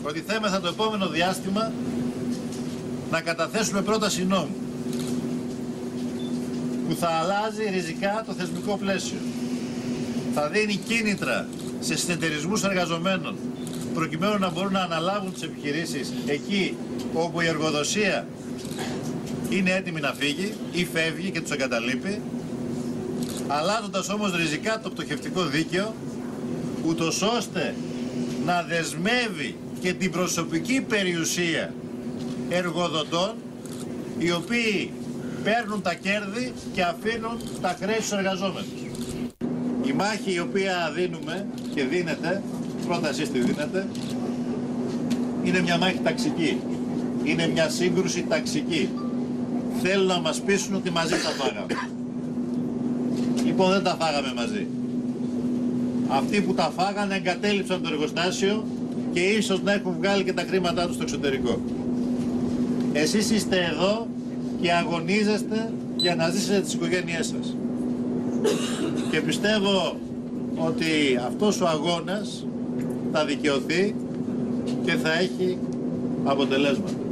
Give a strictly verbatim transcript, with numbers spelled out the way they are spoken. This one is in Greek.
προτιθέμεθα το επόμενο διάστημα να καταθέσουμε πρόταση νόμου που θα αλλάζει ριζικά το θεσμικό πλαίσιο. Θα δίνει κίνητρα σε συνεταιρισμούς εργαζομένων προκειμένου να μπορούν να αναλάβουν τις επιχειρήσεις εκεί όπου η εργοδοσία είναι έτοιμη να φύγει ή φεύγει και τους εγκαταλείπει, αλλάζοντας όμως ριζικά το πτωχευτικό δίκαιο, ούτως ώστε να δεσμεύει και την προσωπική περιουσία εργοδοτών, οι οποίοι παίρνουν τα κέρδη και αφήνουν τα χρέη στους εργαζόμενους. Η μάχη η οποία δίνουμε και δίνεται, πρώτα εσείς τη δίνετε, είναι μια μάχη ταξική. Είναι μια σύγκρουση ταξική. Θέλουν να μας πείσουν ότι μαζί τα φάγαμε. Λοιπόν, δεν τα φάγαμε μαζί. Αυτοί που τα φάγανε εγκατέλειψαν το εργοστάσιο και ίσως να έχουν βγάλει και τα χρήματά τους στο εξωτερικό. Εσείς είστε εδώ και αγωνίζεστε για να ζήσετε τις οικογένειές σας. Και πιστεύω ότι αυτός ο αγώνας θα δικαιωθεί και θα έχει αποτελέσματα.